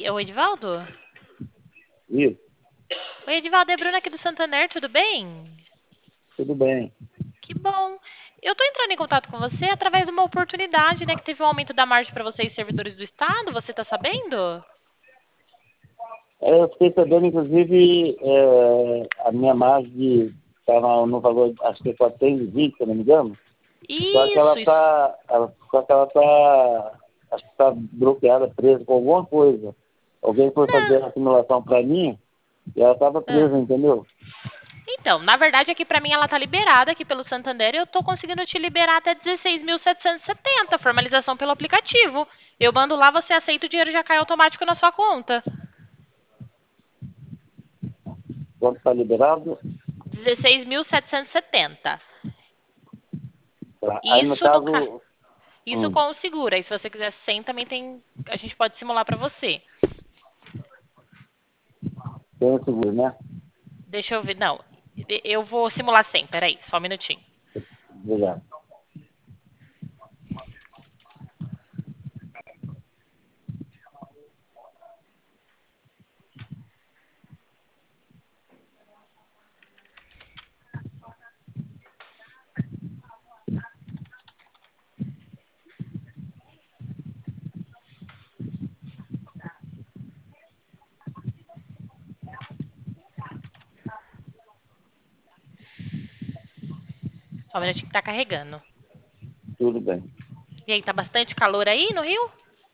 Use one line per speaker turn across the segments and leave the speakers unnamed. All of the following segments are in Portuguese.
Oi, é o Edivaldo?
Isso,
Oi, Edivaldo, é a Bruna aqui do Santander, tudo bem?
tudo bem.
Que bom. Eu tô entrando em contato com você através de uma oportunidade, né? Que teve um aumento da margem para vocês, servidores do Estado, você tá sabendo?
Eu fiquei sabendo, inclusive, a minha margem estava no valor, acho que é 420, se eu não me engano. Só que
Isso, isso.
ela tá, acho que está bloqueada, presa com alguma coisa. Alguém foi fazer a simulação para mim e ela estava
Ah.
presa, entendeu?
Então, na verdade, aqui pra mim ela tá liberada aqui pelo Santander e eu tô conseguindo te liberar até 16.770, formalização pelo aplicativo. Eu mando lá, você aceita, o dinheiro já cai automático na sua conta.
Quando está liberado,
16.770.
tá. Aí no
Isso no ca...
caso,
Isso com o seguro. Aí se você quiser 100 também tem, a gente pode simular pra você.
tem o seguro, né?
Deixa eu ver, não. Eu vou simular 100, peraí, só um minutinho.
Obrigado.
Só um minutinho que tá carregando.
Tudo bem.
E aí, tá bastante calor aí no Rio?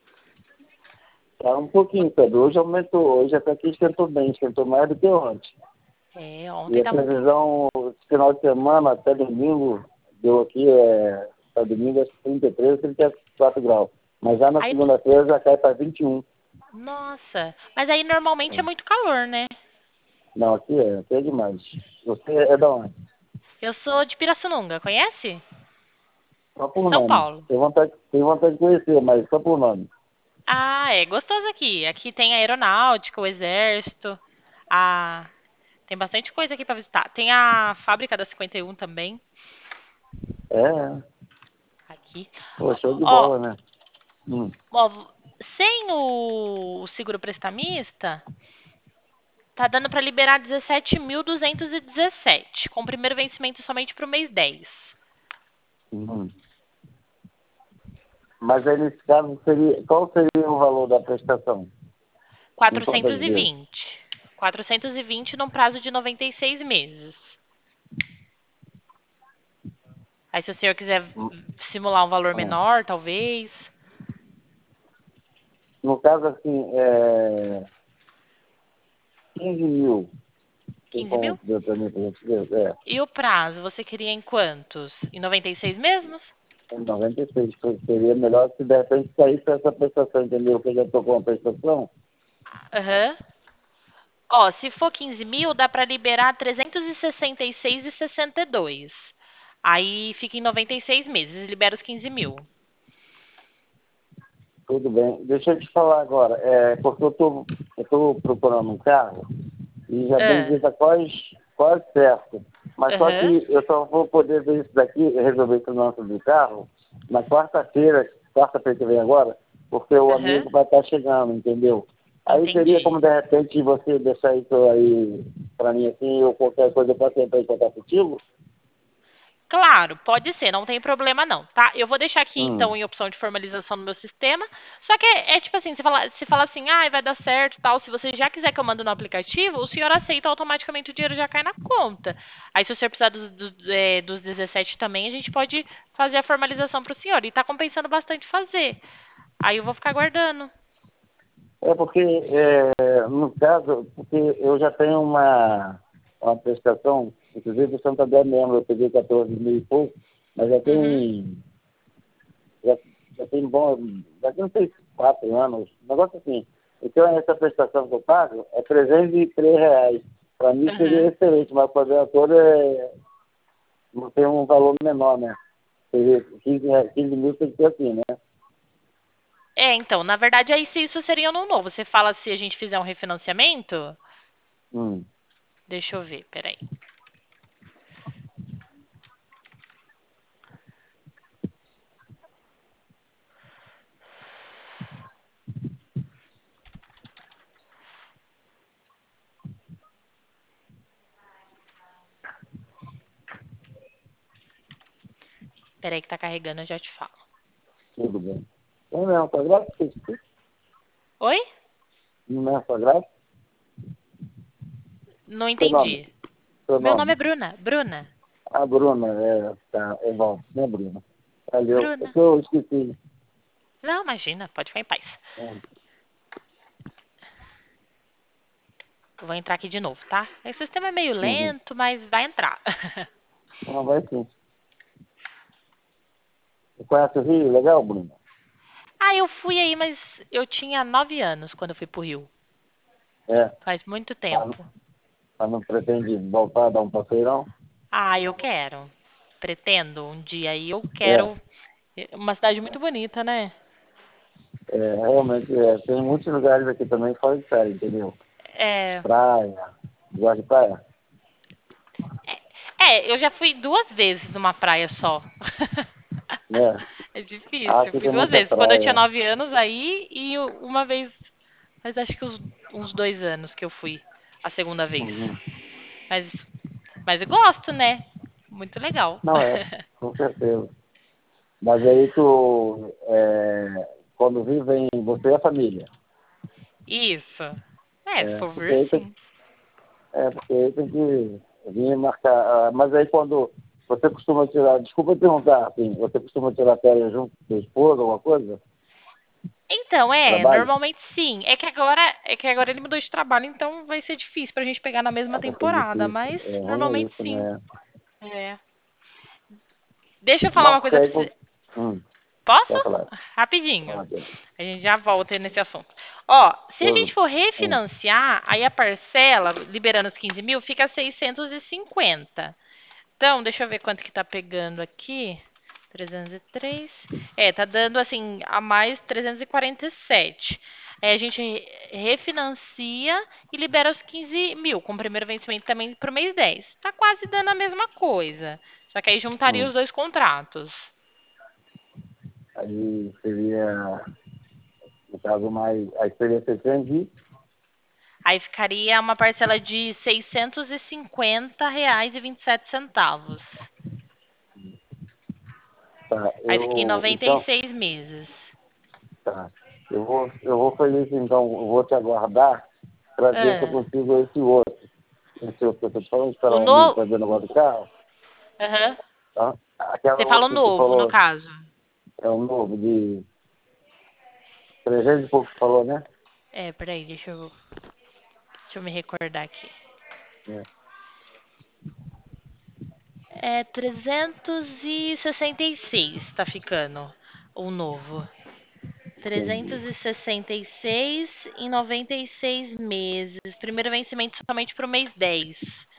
Tá um pouquinho, Pedro. Hoje aumentou, hoje até que esquentou bem, esquentou mais do que ontem.
É,
E
ontem
a
tava um pouco.
previsão, esse final de semana, até domingo, deu aqui, para domingo, acho que 33, 34 graus. Mas já na
Aí,
segunda-feira já cai para 21.
nossa, mas aí normalmente é
É.
muito calor, né?
Não, aqui é demais. Você é da onde?
Eu sou de Pirassununga, conhece?
Só por
São
nome.
Paulo.
Tenho vontade de conhecer, mas só por nome.
Ah, é gostoso aqui. Aqui tem a aeronáutica, o exército, a... tem bastante coisa aqui pra visitar. Tem a fábrica da 51 também,
É,
aqui.
pô, show de
Ó,
bola, né? Hum.
ó, sem o seguro prestamista, tá dando pra liberar 17.217, com o primeiro vencimento somente pro mês 10.
Uhum. Mas aí nesse caso, qual seria o valor da prestação? Em quantas vezes?
420. 420 num prazo de 96 meses. Aí se o senhor quiser
Hum,
simular um valor
ah.
menor, talvez.
No caso, assim, 15 mil. Tem
15 mil?
como ver para mim, pra gente ver? É,
E o prazo, você queria em quantos? Em 96 mesmos?
em 96. Seria melhor se de repente saísse essa prestação, entendeu? Que eu já estou com a prestação.
Aham. Ó, se for 15 mil, dá para liberar 366,62. Aí fica em 96 meses, libera os 15 mil.
Tudo bem. Deixa eu te falar agora. Porque eu tô procurando um carro e já tem
Ah,
dita quase certo. Mas só
aham,
que eu só vou poder ver isso daqui, resolver esse lance do carro, na quarta-feira que vem agora, porque o
aham.
amigo vai estar chegando, entendeu? Aí teria
Entendi.
como, de repente, você deixar isso aí para mim assim, ou qualquer coisa eu posso entrar em contato contigo?
Claro, pode ser, não tem problema não, tá? Eu vou deixar aqui
Hum.
então em opção de formalização no meu sistema. Só que é tipo assim, você fala assim, ah, vai dar certo, tal. Se você já quiser que eu mando no aplicativo, o senhor aceita automaticamente o dinheiro já cai na conta. Aí se o senhor precisar dos 17 também, a gente pode fazer a formalização para o senhor. E tá compensando bastante fazer. Aí eu vou ficar aguardando.
É porque, no caso, porque eu já tenho uma prestação, inclusive o Santander mesmo, eu peguei 14 mil e pouco, mas
Uhum.
já, já tem bom, já tem uns 4 anos, um negócio assim. Então essa prestação que eu pago é R$ 303. Para mim seria
Uhum.
excelente, mas para a toda não tem um valor menor, né? Seria 15 mil tem que ser assim, né?
É, então, na verdade, aí se isso seria no novo. Você fala se a gente fizer um refinanciamento?
Hum.
Deixa eu ver, peraí. Peraí que tá carregando, eu já te falo.
Tudo bem. Tem mesmo quadrado?
Oi?
No mesmo quadrado?
Não
Seu nome?
entendi.
Seu
Meu nome
nome?
é Bruna. Bruna.
A Bruna, tá, é bom, né, Bruna? Valeu. É
Bruna.
que eu esqueci.
Não, imagina, pode ficar em paz.
É,
Vou entrar aqui de novo, tá? O sistema é meio
uhum.
lento, mas vai entrar.
Não, vai sim. Você conhece o Rio? Legal, Bruna?
Ah, eu fui aí, mas eu tinha 9 anos quando eu fui pro Rio.
É.
Faz muito
Mas
tempo.
mas não pretende voltar a dar um passeirão?
Ah, eu quero. Pretendo um dia aí, eu
É.
quero. Uma cidade muito bonita, né?
Realmente, tem muitos lugares aqui também fora de série, entendeu?
É,
Praia. Gosta de praia?
eu já fui 2 vezes numa praia só.
Né?
É difícil. Eu
Aqui
fui
tem
duas
muita
vezes. Quando eu tinha
praia.
9 anos aí e uma vez, mas acho que uns 2 anos que eu fui a segunda vez.
Uhum.
Mas, mas eu gosto, né? Muito legal.
Não é, com certeza. Mas aí tu, quando vir, vem você e a família.
Isso. É, se for
Porque
ver,
aí tem,
sim.
porque aí tem que vir marcar. Mas aí quando você costuma tirar, desculpa perguntar, assim, você costuma tirar férias junto com sua esposa, alguma coisa?
Então,
Trabalho?
normalmente sim. É que agora ele mudou de trabalho, então vai ser difícil pra gente pegar na mesma
Vai ser
temporada,
difícil.
mas
É ruim é
normalmente
isso,
sim.
né?
É. Deixa eu falar
Não,
uma
porque
coisa pra
aí.
você.
Hum,
Posso?
quer falar?
Rapidinho.
Fala aqui.
A gente já volta nesse assunto. Ó, se a gente
Tudo.
for
Hum,
refinanciar, aí a parcela, liberando os 15 mil, fica 650. Então, deixa eu ver quanto que tá pegando aqui. 303. Tá dando assim a mais 347. Aí a gente refinancia e libera os 15 mil, com o primeiro vencimento também pro mês 10. Tá quase dando a mesma coisa. Só que aí juntaria
hum.
os dois contratos.
Aí seria, no caso, mais. Aí seria 600 e.
Aí ficaria uma parcela de R$ 650,27.
Tá,
Aí fica em
eu.
noventa e
Então,
seis meses.
tá. Eu vou fazer isso, então. Eu vou te aguardar para ver se eu
Ah,
consigo esse outro. Esse outro que eu tô te falando, esperar
o
um amigo
novo.
fazer o negócio do carro.
Aham.
Tá? Aquela
Você fala o
outra que tu
novo, no
falou
caso.
é um novo de 300 e pouco que falou, né?
Peraí, deixa eu me recordar aqui.
É.
É 366, tá ficando o novo.
Entendi.
366 em 96 meses. Primeiro vencimento somente pro mês 10.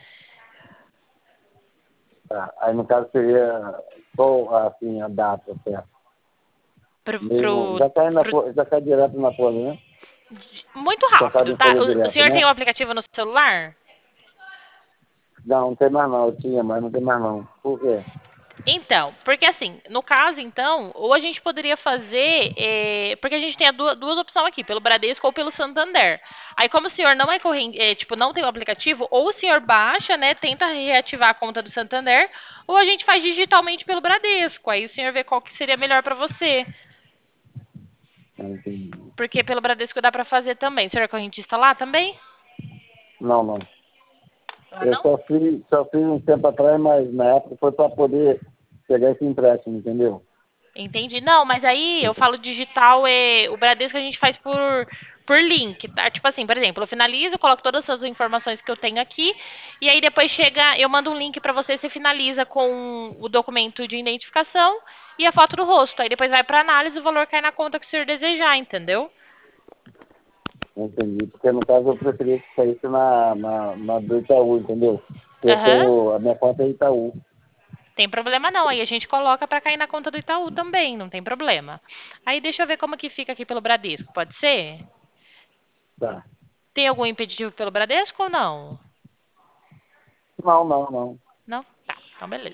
Tá. Aí no caso seria só assim a data, certo?
Pro,
Mesmo,
pro, pro-
já cai direto na folha, né?
Muito
Pensado
rápido,
em
tá?
folha
O
direta,
senhor tem
né?
o aplicativo no celular?
Não, não tem mais não. Eu tinha, mas não tem mais não. Por quê?
Então, porque assim, no caso, então, ou a gente poderia fazer, porque a gente tem duas opções aqui, pelo Bradesco ou pelo Santander. Aí, como o senhor não é corrente, tipo, não tem o aplicativo, ou o senhor baixa, né, tenta reativar a conta do Santander, ou a gente faz digitalmente pelo Bradesco. Aí o senhor vê qual que seria melhor para você,
Não entendi.
porque pelo Bradesco dá para fazer também. O senhor é correntista lá também?
Não, não.
Ah,
Eu
não?
só fiz um tempo atrás, mas na época foi para poder pegar esse empréstimo, entendeu?
Entendi. Não, mas aí eu falo digital, o Bradesco a gente faz por link, tá? Tipo assim, por exemplo, eu finalizo, coloco todas as informações que eu tenho aqui, e aí depois chega, eu mando um link pra você, você finaliza com o documento de identificação e a foto do rosto. Aí depois vai pra análise, o valor cai na conta que o senhor desejar, entendeu?
Não entendi. Porque no caso eu preferia que saísse na do Itaú, entendeu? Eu
Aham.
tenho, a minha conta é Itaú.
Tem problema não, aí a gente coloca pra cair na conta do Itaú também, não tem problema. Aí deixa eu ver como que fica aqui pelo Bradesco, pode ser?
Tá.
Tem algum impeditivo pelo Bradesco ou não?
Não, não, não.
Não? Tá, então beleza.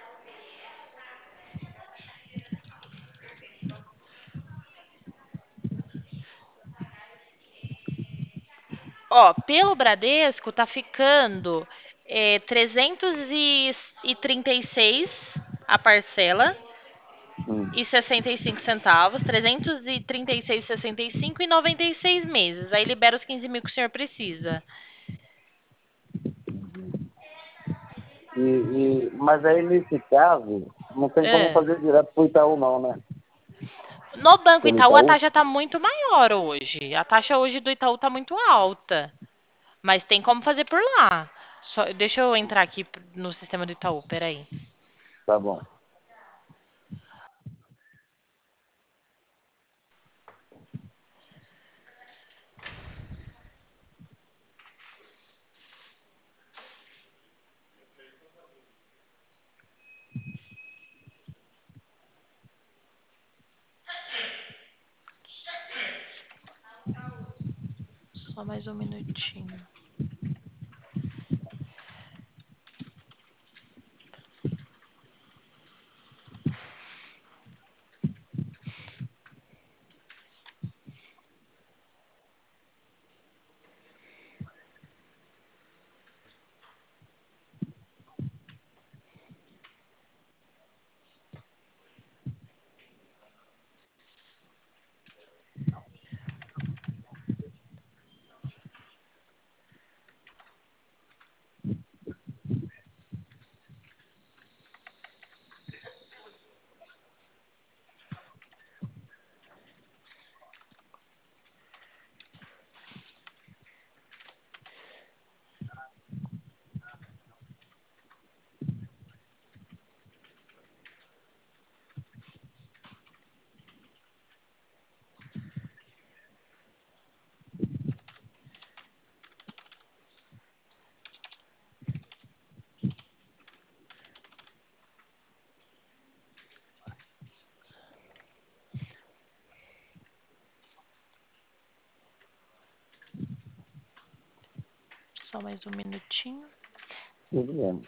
Ó, pelo Bradesco tá ficando 336 a parcela.
Hum.
e 65 centavos, 336,65 e 96 meses. Aí libera os 15 mil que o senhor precisa.
Mas aí, nesse caso, não tem como
É.
fazer direto pro Itaú, não, né?
No Banco
Pelo
Itaú, a
Itaú?
taxa está muito maior hoje. A taxa hoje do Itaú está muito alta. Mas tem como fazer por lá. Deixa eu entrar aqui no sistema do Itaú, peraí.
Tá bom.
Só mais um minutinho. Só mais um minutinho.
Tudo bem.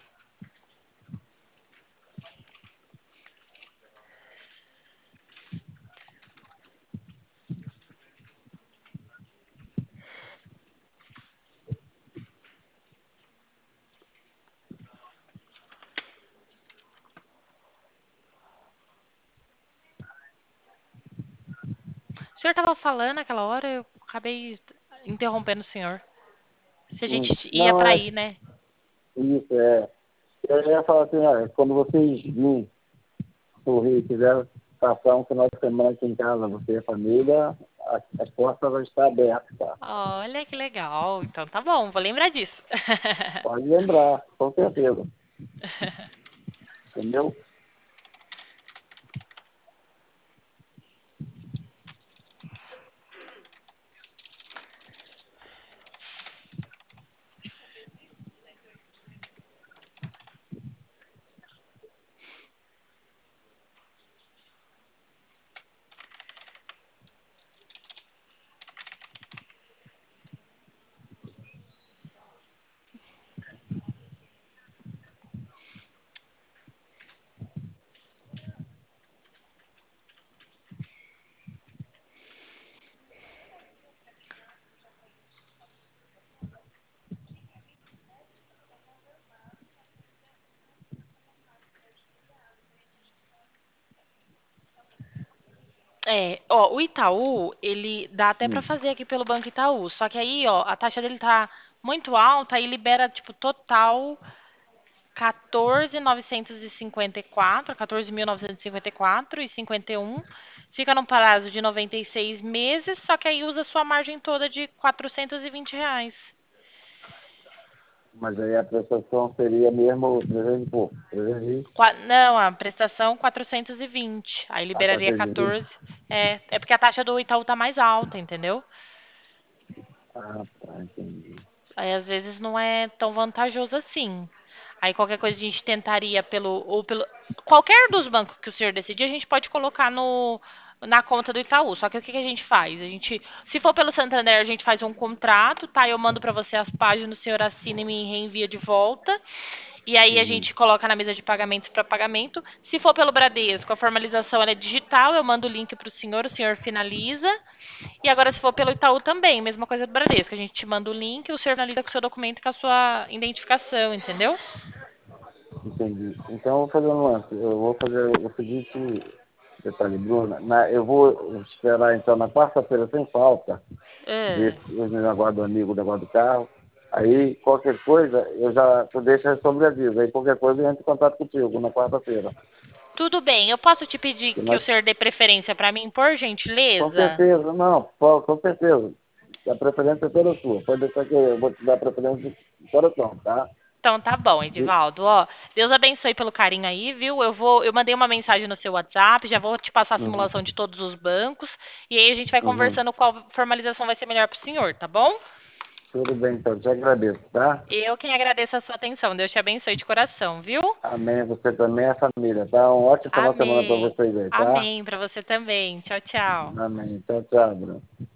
O senhor estava falando aquela hora, eu acabei interrompendo o senhor. Se a gente ia
Não,
para
é
aí, né?
isso, é. Eu ia falar assim, olha, quando vocês virem pro Rio e quiserem passar um final de semana aqui em casa, você e a família, a porta vai estar aberta, tá?
Olha que legal. Então tá bom, vou lembrar disso.
Pode lembrar, com certeza. Entendeu?
O Itaú, ele dá até para fazer aqui pelo Banco Itaú, só que aí, ó, a taxa dele tá muito alta, aí libera, tipo, total 14.954, 14.954,51. Fica num prazo de 96 meses, só que aí usa a sua margem toda de R$ 420.
Mas aí a prestação seria mesmo 300 e pouco. 300
Não, a prestação 420. Aí
a
liberaria
420.
14. É porque a taxa do Itaú tá mais alta, entendeu?
Ah, tá, entendi.
Aí às vezes não é tão vantajoso assim. Aí qualquer coisa a gente tentaria pelo qualquer dos bancos que o senhor decidir, a gente pode colocar no na conta do Itaú. Só que o que a gente faz? Se for pelo Santander, a gente faz um contrato, tá? Eu mando para você as páginas, o senhor assina e me reenvia de volta. E aí a
Uhum.
gente coloca na mesa de pagamentos para pagamento. Se for pelo Bradesco, a formalização ela é digital, eu mando o link para o senhor finaliza. E agora, se for pelo Itaú também, mesma coisa do Bradesco. A gente te manda o link, o senhor finaliza com o seu documento com a sua identificação, entendeu?
Entendi. Então eu vou fazer um lance. Eu vou fazer o seguinte. detalhe, Bruna, eu vou esperar então na quarta-feira sem falta, ver se o negócio do amigo, o negócio do carro. Aí, qualquer coisa, tu deixa sobre aviso. Aí, qualquer coisa, eu entro em contato contigo na quarta-feira.
Tudo bem, eu posso te pedir que o senhor dê preferência para mim, por
Com
gentileza?
certeza, não, com certeza. A preferência é toda sua. Pode deixar que eu vou te dar a preferência de coração, tá?
Então tá bom, Edivaldo. Ó, Deus abençoe pelo carinho aí, viu? Eu mandei uma mensagem no seu WhatsApp, já vou te passar a
Uhum,
simulação de todos os bancos e aí a gente vai
uhum.
conversando qual formalização vai ser melhor pro senhor, tá bom?
Tudo bem, então. Te agradeço, tá?
Eu quem agradeço a sua atenção. Deus te abençoe de coração, viu?
Amém. Você também é a família, tá? Um ótimo final de semana para
Amém.
vocês aí, tá?
Amém para você também. Tchau, tchau.
Amém. Tchau, tchau, Bruno.